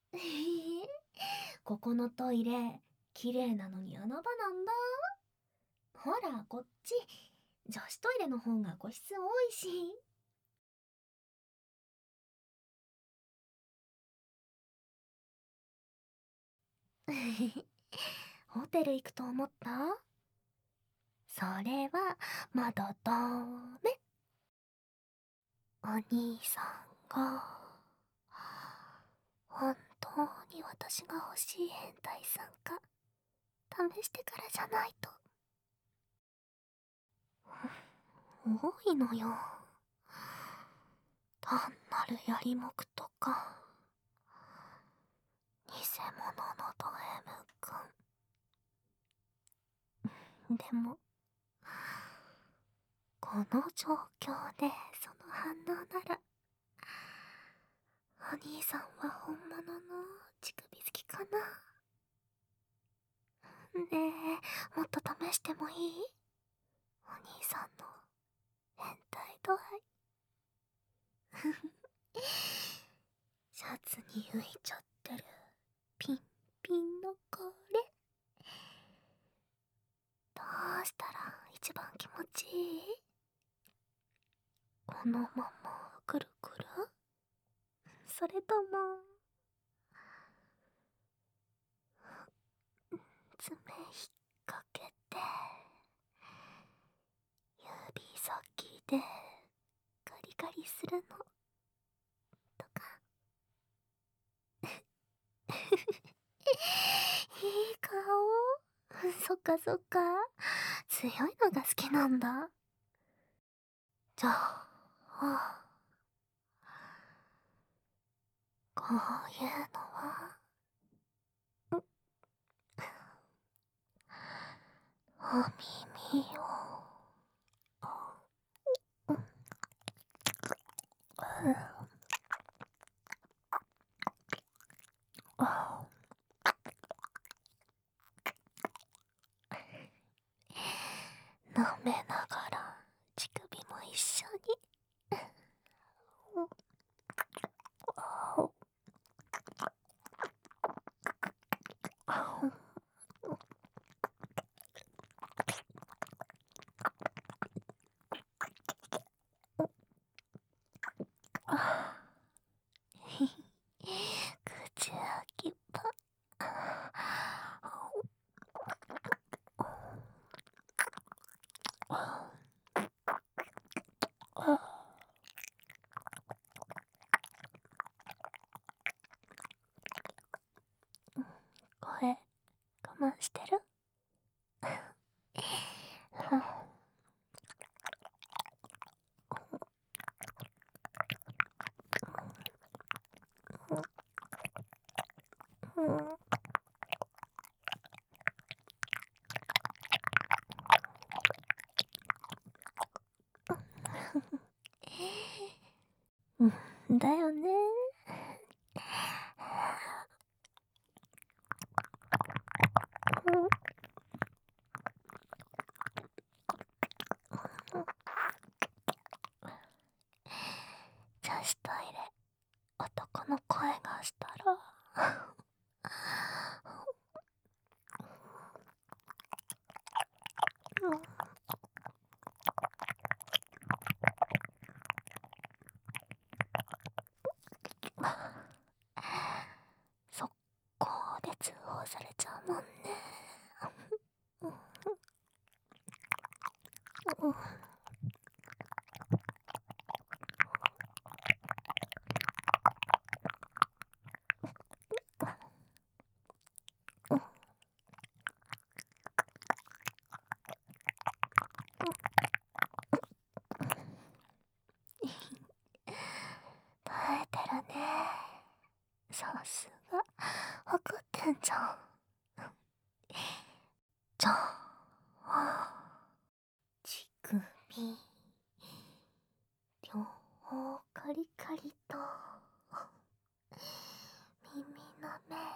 ここのトイレ、綺麗なのに穴場なんだ。ほら、こっち。女子トイレの方が個室多いし。ホテル行くと思った？それは、まだダメ。お兄さんが、本当に私が欲しい変態さんか、試してからじゃないと。多いのよ。単なるやりもくとか、偽物のド M 君。でも、この状況でその反応なら、お兄さんは本物の乳首好きかな。ねえ、もっと試してもいい？お兄さんの変態度合い。シャツに浮いちゃってるピンピンのこれ、どうしたら一番気持ちいい？このままくるくる？それとも爪引っ掛けて指先でガリガリするのとか？いい顔。そっかそっか、強いのが好きなんだ。じゃあこういうのはお耳を舐めながら乳首も一緒に。口開きっぱ。声我慢してる？だよね。女子トイレ、男の声がしたら速攻で通報されちゃうもんね。耐えてるね。さすが分かってんじゃん。じゃあ乳首両方カリカリと耳の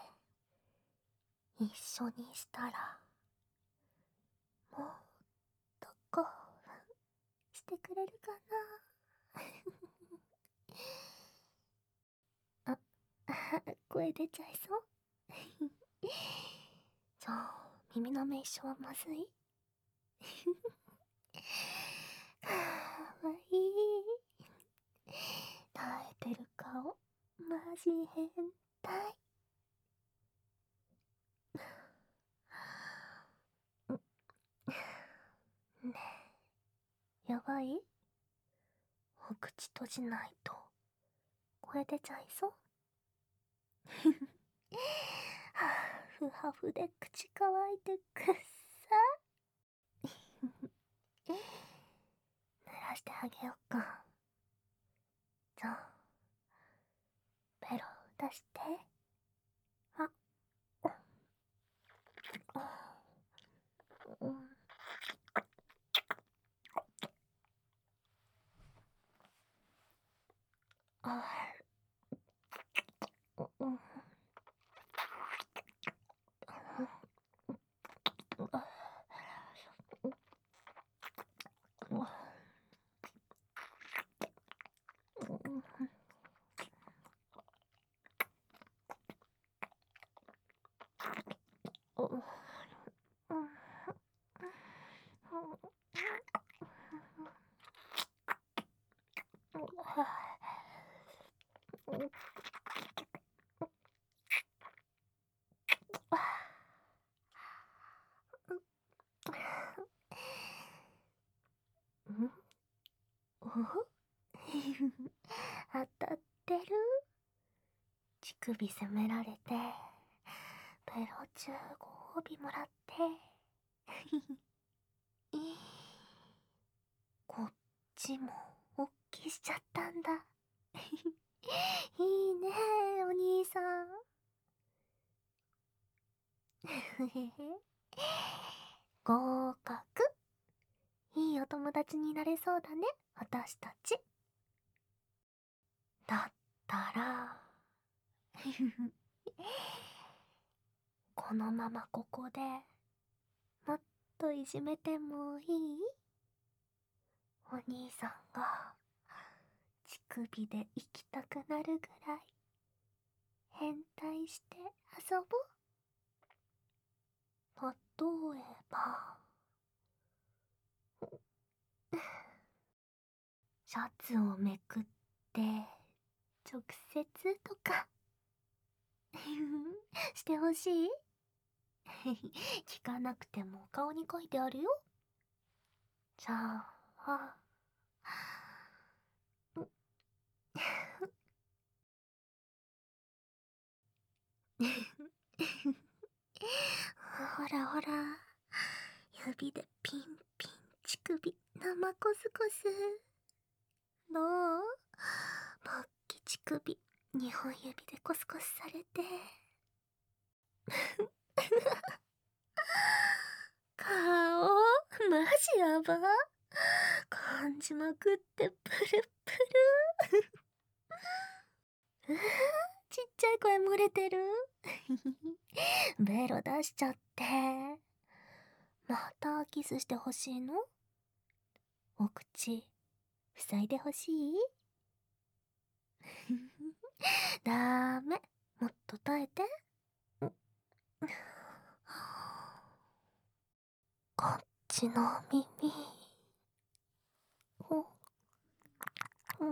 目一緒にしたら、もっと興奮してくれるかな。あ、 声出ちゃいそう。じゃあ耳の名称はまずい。かわいい。耐えてる顔マジ変態。ねえ、やばい？お口閉じないと声出ちゃいそう。ふはふで口乾いてくっさ。濡らしてあげよっか。じゃあベロ出して。あ、うん、あ、うん、お当たってる。乳首責められてベロ中ご褒美もらってこっちもおっきしちゃったんだ。いいねお兄さん。合格。いいお友達になれそうだね私たち。だったらこのままここでもっといじめてもいい？お兄さんが乳首で行きたくなるぐらい変態して遊ぼう。例えばシャツをめくって直接とかしてほしい？聞かなくても顔に書いてあるよ。じゃあほらほら、指でピンピン乳首生コスコス。どう？ポッキ乳首2本指でコスコスされて顔マジやば。感じまくってプルプル。ちっちゃい声漏れてる。ベロ出しちゃって。またキスしてほしいの？お口塞いでほしい？ダメ、もっと耐えて。こっちの耳。うん、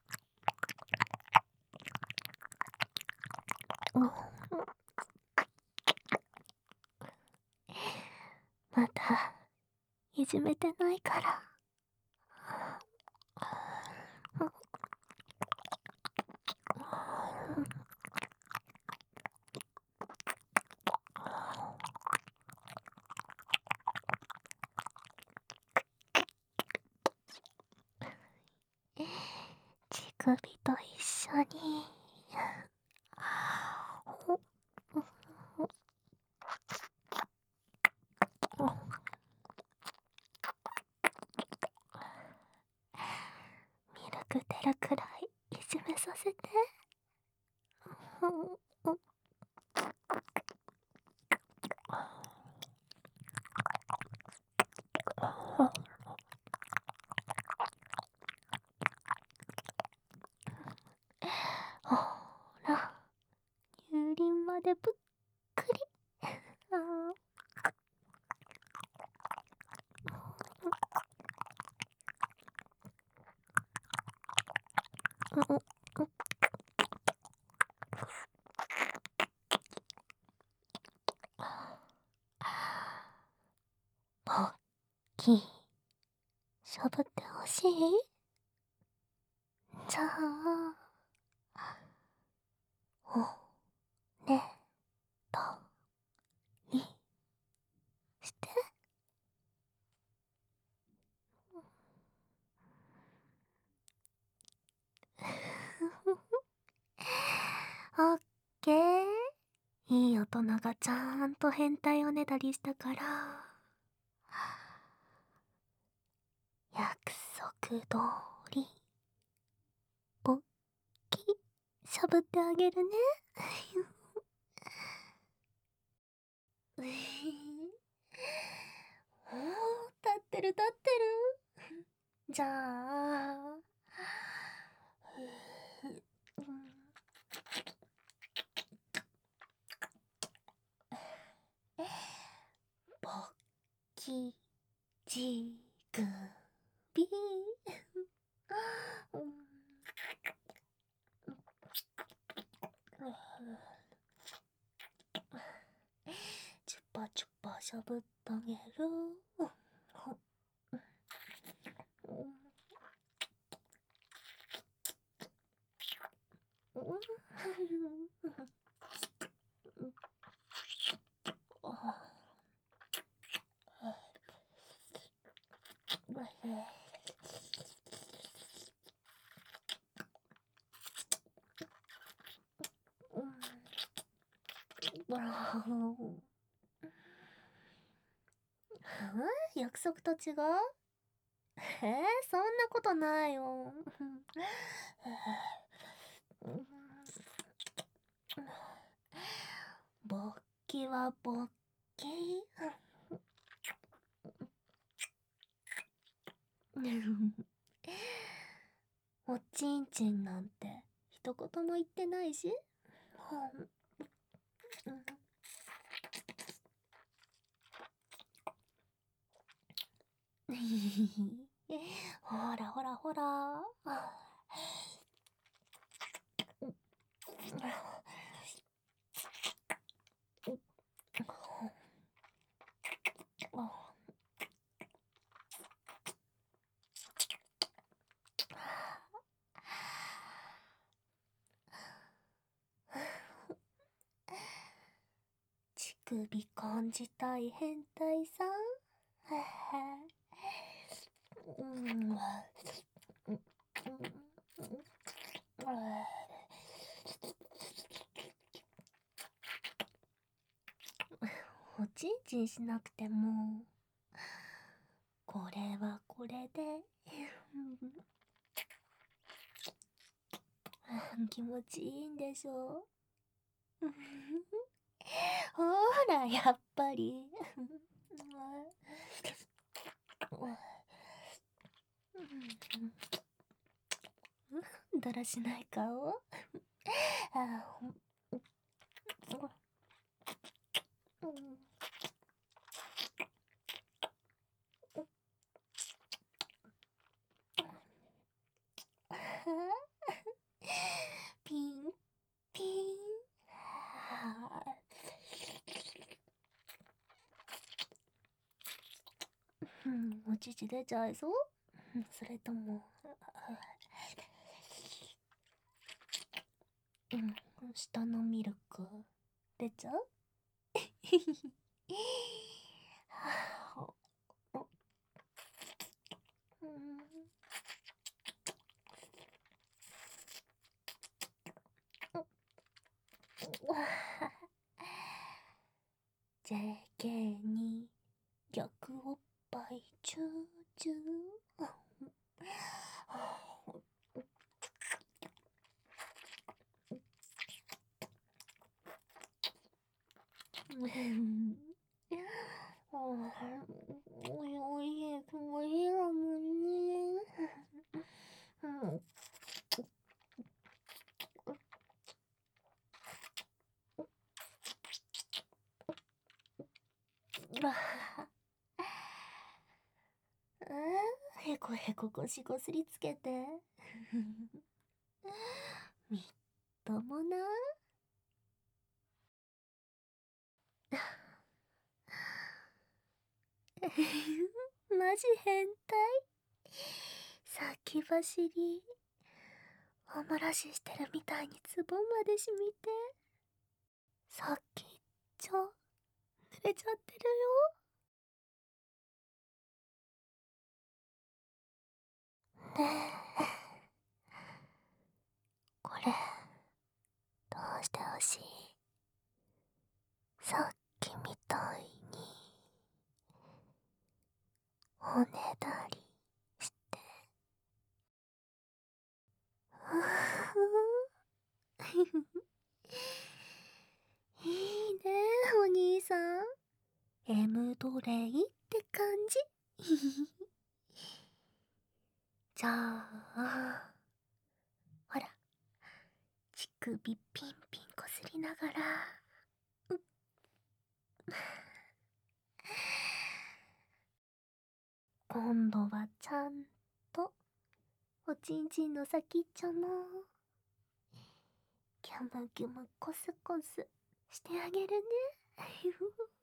まだいじめてないから。乳首と一緒にミルク出るくらいいじめさせて。ほらでぷっくり。あー、ポッキー、しゃぶってほしい？じゃあ、おねとりして。オッケー。いい大人がちゃんと変態をねだりしたから、約束通り、ポッキー、しゃぶってあげるね。うぃおー、立ってる立ってる。じゃあ、うん、ポッキじぐび。うん、チュッパチュッパしゃぶってあげる。約束と違う？そんなことないよ。勃起は勃起。おちんちんなんて一言も言ってないし。ほらほらほら。乳首感じたい変態さん。うん、おちんちんしなくてもこれはこれで気持ちいいんでしょう。ほらやっぱりだらしない顔。ピンピン。お乳出ちゃいそう？それとも下のミルク出ちゃう？JK に逆おっぱいチューチュー。おいしい、おいしいだもんね。 れこ腰こすりつけて。みっともな。マジ変態。先走り。おもらししてるみたいにズボンまでしみて。さっき濡れちゃってるよ。ねえ、これどうしてほしい？さっきみたいにおねだりして。ふふいいね、お兄さん。M ドレイって感じ。じゃあ、ほら、乳首ピンピンこすりながら、今度はちゃんとおちんちんの先っちょもキャムキャムコスコスしてあげるね。